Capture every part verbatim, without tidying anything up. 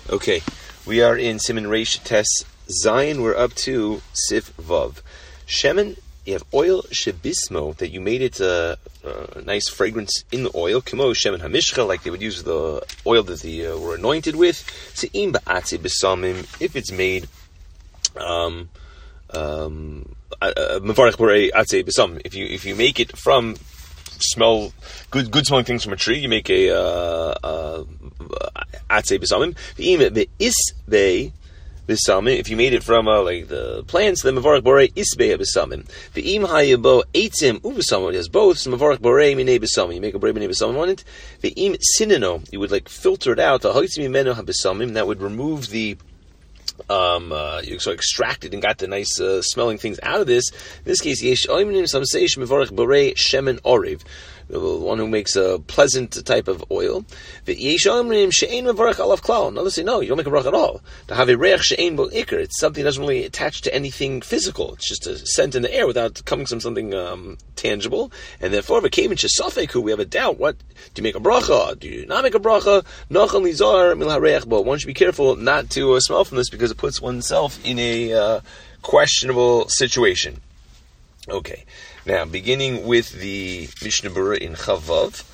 Okay, we are in Siman Reish Tes Zion. We're up to Sif Vav. Shemen, you have oil shebismo that you made it a uh, uh, nice fragrance in the oil. Kimo shemen hamishcha, like they would use the oil that they uh, were anointed with. Se'im ba'atze besamim, if it's made um um mevarich borei atze besamim. If you if you make it from smell good good smelling things from a tree, you make a uh, uh, atze besamim. If you made it from uh, like the plants, then mavarach borei isbei besamim. Ve'im hayabo eitzim uvesamim. It has both. So mavarach borei minei besamim. You make a borei minei besamim on it. Ve'im sinino. You would like filter it out. Ha'hoitzim mimeno habesamim. That would remove the Um, uh, you so extracted and got the nice uh, smelling things out of this. In this case, yesh oimnim some say shmevarich borei shemen oriv, the one who makes a pleasant type of oil. Yesh oimnim she'ein mevarich alav klal. Others say no, you don't make a brach at all. To have a reich she'ein bo ikar, it's something that doesn't really attach to anything physical. It's just a scent in the air without coming from something um, tangible. And therefore, v'kevin shesafek, we have a doubt. What do you make a bracha? Do you not make a bracha? Nachon lizar mil hareich bo. One should be careful not to uh, smell from this because it puts oneself in a uh, questionable situation. Okay, now beginning with the Mishnah Berurah in Chavav,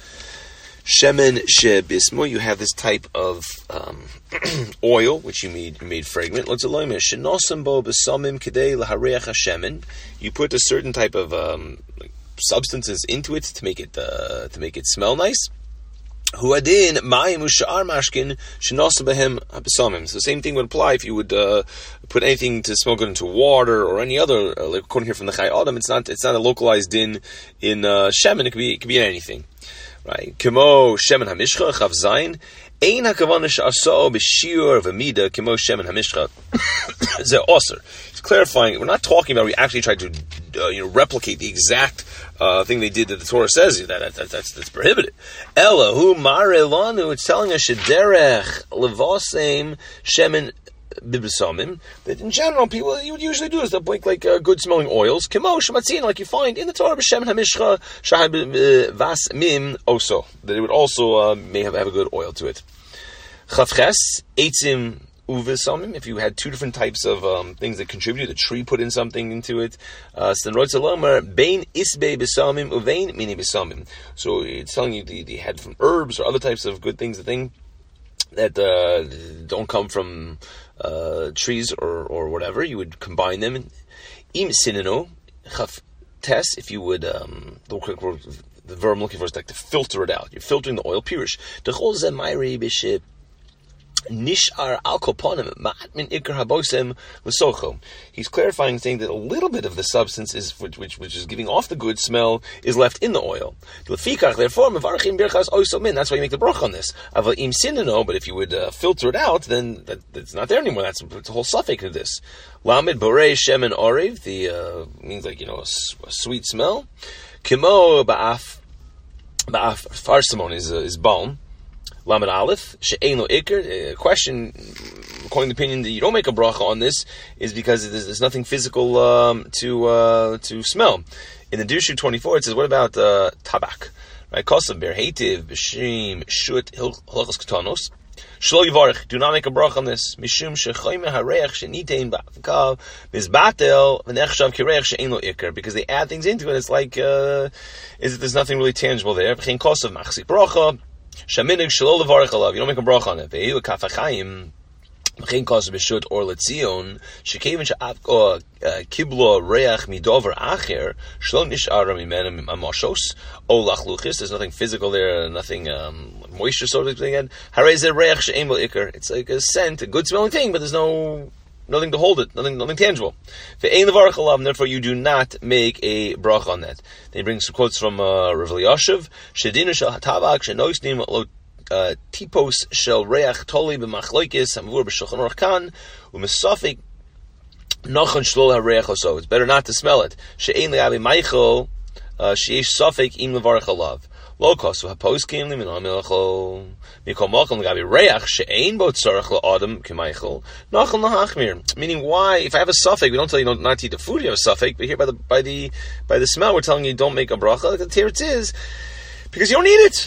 Shemen shebismo, you have this type of um, oil which you made you made fragrant. Let's alone shenosam bo besamim kedei lahareach hashemen. You put a certain type of um, substances into it to make it uh, to make it smell nice. Huadin mayim ushar mashkin shenosam behem besamim. So the same thing would apply if you would uh, put anything to smell good into water or any other. Uh, like according here from the Chai Adam, it's not it's not a localized din in uh, shemen. It could be it could be anything. Right? Kimo shemen hamishcha chav zayin. Ein hakavana she'aso b'shiur v'mida kimo shemen hamishcha. Ze osir. It's clarifying. We're not talking about we actually tried to uh, you know replicate the exact uh, thing they did that the Torah says that, that, that that's that's prohibited. Ella hu mare lanu. It's telling us shederech levosem shemen bibesamim, that in general people you would usually do is they'll make like uh, good smelling oils kimo shematzin, like you find in the Torah b'shem hamishcha shahab vas mim also, that it would also uh, may have, have a good oil to it. Chavches eitzim uvesamim, if you had two different types of um, things that contributed, the tree put in something into it. Uh, so bein isbei besamim uvein mini besamim. So it's telling you the, the head from herbs or other types of good things, the thing that uh, don't come from uh, trees or, or whatever, you would combine them. Im sinino chaf tes, if you would um, the, the verb I'm looking for is like to filter it out. You're filtering the oil. Pirish dechol ze mayri b'ship nishar al koponim ma'at min ikar habosem l'socho. He's clarifying, saying that a little bit of the substance is which which, which is giving off the good smell is left in the oil. Lefikach, therefore, mevarchim birchas oiso min. That's why you make the bracha on this. Aval im sinino, but if you would uh, filter it out, then that, that's not there anymore. That's it's a whole suffix of this. Lamed borei shemen oriv, the uh, means like you know a, a sweet smell. Kimo ba'af ba'af farsimon is uh, is balm. Lamed Aleph, she'ein lo ikr. A question, according to the opinion that you don't make a bracha on this, is because there's, there's nothing physical um, to uh, to smell. In the Dushu twenty-four, it says, what about uh, tabak? Right? Kosav ber heitiv b'shim shut hilchos ketonos. Shlo yivarich. Do not make a bracha on this. Mishum shechoyme hareich shenitein ba'avkav mizbatel v'nechshav kireich she'ein lo ikr. Because they add things into it. It's like uh, is there's nothing really tangible there. V'chein kosav machzik bracha. Shaminig shelo levarich alav. You don't make a bracha on it. Ve'ilu kafachayim v'chein kosav b'shut or letzion shekevin she'avko kiblo reach midover acher shlo nishara mimenem amoshos o lachluchis. There's nothing physical there, nothing um, moisture sort of thing. And harei reach she'ein bo ikar. It's like a scent, a good smelling thing, but there's no nothing to hold it, nothing, nothing tangible. Ve'ein levarich alav, and therefore you do not make a bracha on that. They bring some quotes from uh, Rav Elyashiv. Shedinu shel hatavak shenoisnim lo tipos shel reach toli b'machloikis hamvur b'shulchan aruch kan u'mesafik nachon shlo hareich oso. It's better not to smell it. She'ein le'avi meichel she'esh safek im levarich alav. Lo kosu haposkim limin amilachol mikol mochel le'avi reach she'ein bo tzarech la'adam k'meichel nachon lahachmir. Meaning, why, if I have a suffix, we don't tell you not, not to eat the food, you have a suffix, but here by the by the by the smell, we're telling you don't make a bracha. Here it is, because you don't need it.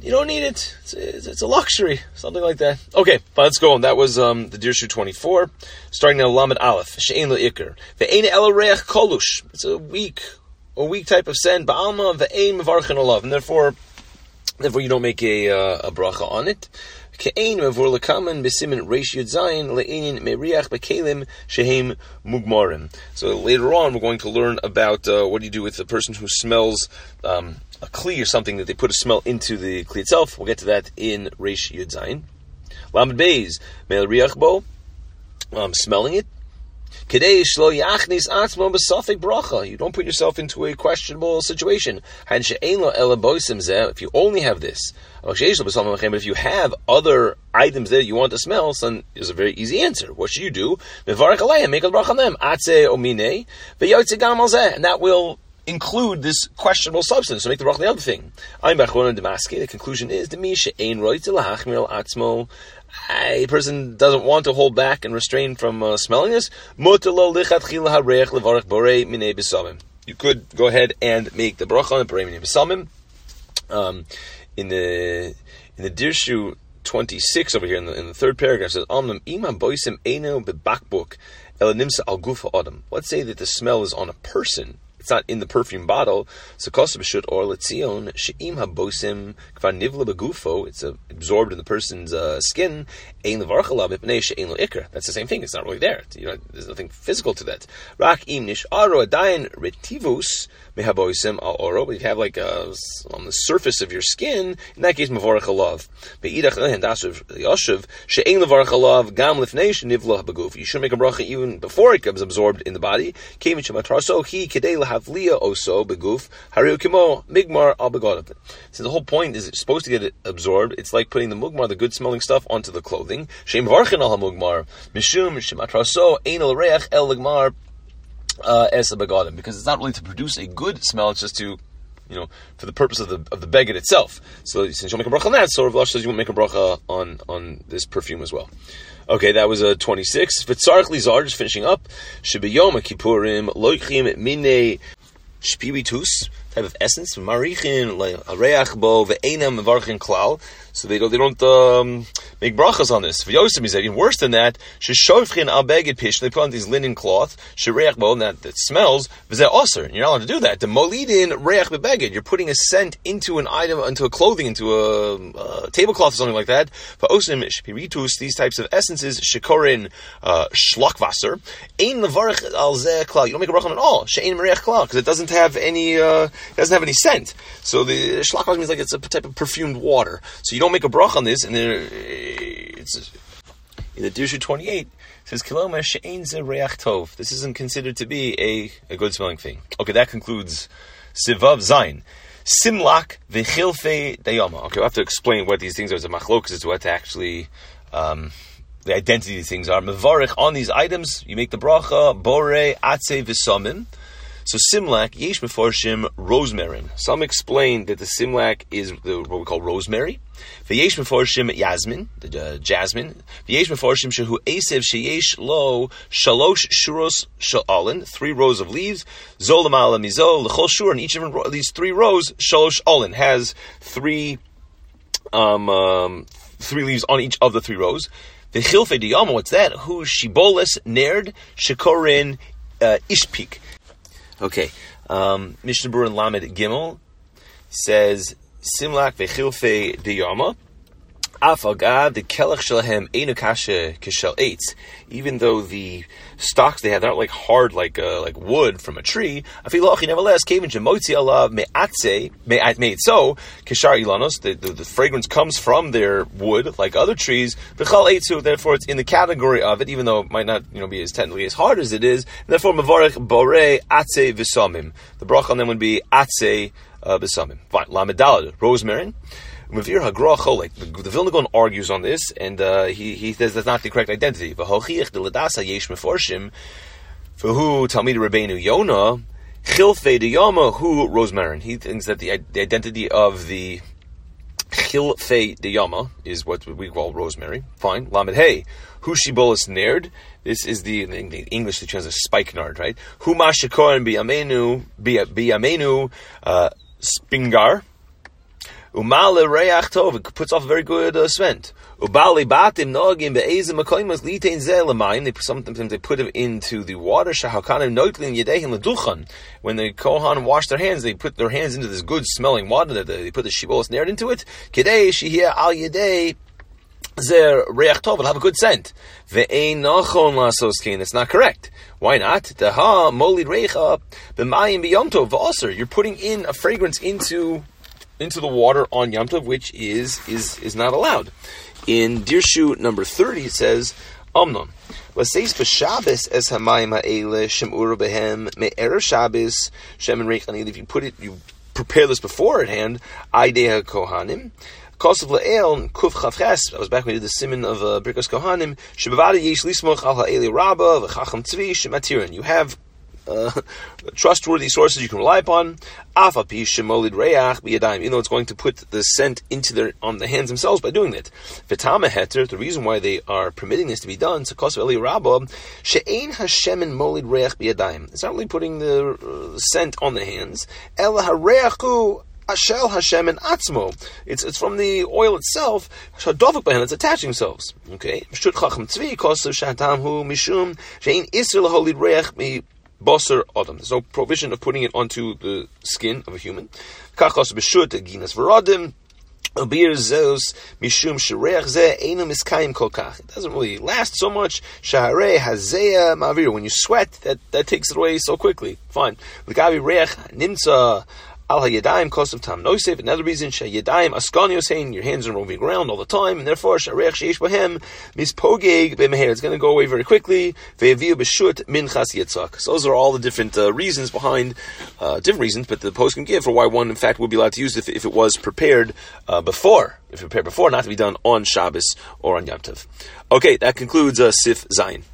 you don't need it. It's, it's, it's a luxury, something like that. Okay, fine, let's go on. That was um, the Dirshu twenty-four. Starting now, Lamed Aleph. She'ein lo ikr. Ve'ein el reach kolush. It's a weak, a weak type of scent. Ba'alma ve'ein mevarchen olav. And therefore, therefore you don't make a, uh, a bracha on it. Ke'ein mevor lekamen b'simin reish yud zayin le'ein meriach b'kelim shehem mugmarim. So later on, we're going to learn about uh, what do you do with a person who smells um, a kli or something that they put a smell into the kli itself. We'll get to that in reish yud zayin. Lamed beis mel riach bo, um, smelling it. Kedei shlo yachnis atzmo b'safek bracha. You don't put yourself into a questionable situation. Han she'ein lo ela boisim zeh. If you only have this, but if you have other items there you want to smell, so then there's a very easy answer. What should you do? Mevarech aleihem, make a bracha on them. Atzeh o minei ve'yotze gam al zeh, and that will include this questionable substance. So make the bracha on the other thing. I'm bachron demaske. The conclusion is the mi she'ein roitze lahachmir atzmo. A person doesn't want to hold back and restrain from uh, smelling this. You could go ahead and make the bracha on borei minei b'samim. Um, in the in the Dirshu twenty-six over here in the, in the third paragraph, it says Amnam imam boisim eino bebakbuk ela nimsa al gufa adam. Let's say that the smell is on a person. It's not in the perfume bottle. So kosabashut or letzion she'im habosim kvar nivla begufo. It's uh, absorbed in the person's uh, skin. Ein levarchalav ipnei she'ein lo ikr. That's the same thing. It's not really there. You know, there's nothing physical to that. Rak im nish aro adayin retivus mehabosim al oro. But you have like uh, on the surface of your skin. In that case, mevarchalav. Beidach lehen dashav yoshev she'ein levarchalav gam lifnei she'nivla beguf. You should make a bracha even before it comes absorbed in the body. Kevin shematraso he kedei havliya oso beguf hariu kimo migmar al begodav. So the whole point is it's supposed to get it absorbed. It's like putting the mugmar, the good smelling stuff, onto the clothing. Shem varchen al mugmar mishum shematraso ein el reach el ligmar es begodav, because it's not really to produce a good smell. It's just to, you know, for the purpose of the of the beged itself. So since you'll make a bracha on that, so Rav Lash says you won't make a bracha on on this perfume as well. Okay, that was a twenty-six. V'tzarech lizar, just finishing up. Shebiyom kippurim loichim minei shpiritus, type of essence. Marichin areach bo ve'enam mevarchin klal. So they don't they don't um, make brachas on this. V'yosim is even worse than that. Sheshovchin al beged pish. They put on these linen cloth. Shereach bo, that that smells. V'zeh osir. You're not allowed to do that. The molidin reach bebeged. You're putting a scent into an item, into a clothing, into a, a tablecloth or something like that. V'osim shpiritus. These types of essences. Shekorin uh, shlokvasser. Ein levarich al zeh klal. You don't make a bracha on it at all. She'ein mereach klal, because it doesn't have any. Uh, it doesn't have any scent. So the shlokvasser means like it's a type of perfumed water. So you don't make a bracha on this, and there, it's in the Dirshu twenty-eight. It says Kiloma she'ein ze reach tov. This isn't considered to be a, a good smelling thing. Okay, that concludes Sivav Zayin. Simlak v'chilfei dayama. Okay, we'll have to explain what these things are. It's a machlokas as to what to actually um, the identity of these things are. Mevarich on these items, you make the bracha borei atze v'samim. So simlak, yesh meforshim, rosemary. Some explain that the simlak is the, what we call rosemary. V'yesh meforshim yasmin, the uh, jasmine. V'yesh meforshim shehu esev sheyesh lo shalosh shuros sha'alin, three rows of leaves. Zolamala mizo l'chol shur, and each of these three rows, shalosh alin, has three um, um, three leaves on each of the three rows. V'chilfei diyama, what's that? Hu shiboles nerd shekorin uh, ishpik. Okay, um, Mishnah Berurah Lamed Gimel says Simlak vechilfei diyama afagad the kelach shelahem einu kasha kishel eitz. Even though the stalks they have, they're not like hard like uh, like wood from a tree. Afilochi nevertheless kevin shemotzi alav me'atze me'at me'itzo kishar ilanos. The, the the fragrance comes from their wood like other trees. V'chal eitzu, therefore it's in the category of it, even though it might not you know be as technically as hard as it is. And therefore mevarech borei atze v'samim. The bracha on them would be atze uh, v'samim. Fine. Lamed Daled, rosemary. Mavir Hagrachol, like the, the Vilna Gaon argues on this, and uh, he he says that's not the correct identity. V'hochiach deladasa yesh meforshim, v'hu Talmid Rabbeinu Yonah chilfei diyama hu rosemary. He thinks that the the identity of the chilfei diyama is what we call rosemary. Fine. Lamed Hey hu shibolis nerd. This is the in the English they translate spikenard, right? Hu mashakorin biyamenu biyamenu uh, spingar. Umale reach tov, it puts off a very good uh, scent. Ubali batim nogim be'ezim makoimas litein zeh l'mayim. They sometimes they put it into the water. Shahakanim noitlin yedehim l'duchan. When the kohan wash their hands, they put their hands into this good smelling water that they put the shibolos nerd into it. Kedei shehiyeh al yedei zer reach tov, it'll have a good scent. Ve'ein nachon lasos kein. It's not correct. Why not? Deha molid reicha b'mayim b'yom tov v'aser. You're putting in a fragrance into into the water on Yom Tov, which is is is not allowed. In Dirshu number thirty, it says, Omnon, L'seis b'Shabbos es hamayim ha'ele shem'ura behem me'erev Shabbos shemen reichanil. If you put it, you prepare this beforehand, Aidei HaKohanim, Kosav Le'el, Kuf Chavches, that was back when we did the Siman of uh, Birkas Kohanim, Shebavada Yesh Lismoch Al Ha'ele Rabba, V'chacham Tzvi, Shematirin. You have Uh, trustworthy sources you can rely upon. Afapi shemolid reach biyadayim. Even though it's going to put the scent into their on the hands themselves by doing that. V'tama heter. The reason why they are permitting this to be done. Sakos v'eli rabba she'ein hashemen molid reach biyadayim. It's not really putting the uh, scent on the hands. Ela hareachu ashel hashemen atzmo. It's it's from the oil itself. Shadovik behen. It's attaching themselves. Okay. Shut chacham tzvi kosav shatamhu mishum she'ein isr laholid reach mi. Bosser Adam. There's no provision of putting it onto the skin of a human. Kachos b'shut ginas v'rodim. Abir zeus mishum shereach zeh einu miskayim kol kach. It doesn't really last so much. Shaharei hazeya ma'avir. When you sweat, that, that takes it away so quickly. Fine. L'gavi reach nimtza al hayadayim kosav tam noisef. Another reason, shayadayim askanios hein. Your hands are moving around all the time, and therefore shareach sheish bohem mispogeg b'meher. It's going to go away very quickly. Ve'aviu b'shut minchas yitzak. So those are all the different uh, reasons behind, uh, different reasons, but the post can give for why one, in fact, would be allowed to use it if, if it was prepared uh, before, if it prepared before, not to be done on Shabbos or on Yom Tov. Okay, that concludes uh, Sif Zayin.